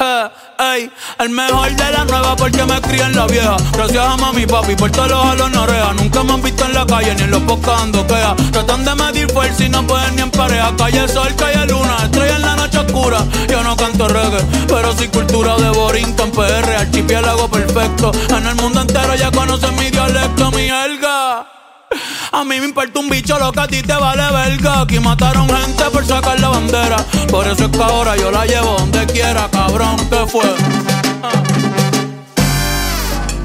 Ey, el mejor de la nueva porque me crié en la vieja. Gracias a mami y papi por todos los jalos no oreja. Nunca me han visto en la calle ni en los podcasts dando queja. Tratan de medir fuerza y no pueden ni en pareja. Calle sol, calle luna, estrella en la noche oscura. Yo no canto reggae, pero sí cultura de Borinquen, PR, archipiélago perfecto. En el mundo entero ya conocen mi dialecto, mi jerga. A mí me importa un bicho lo que a ti te vale verga. Aquí mataron gente por sacar la bandera. Por eso es que ahora yo la llevo donde quiera, cabrón, ¿qué fue?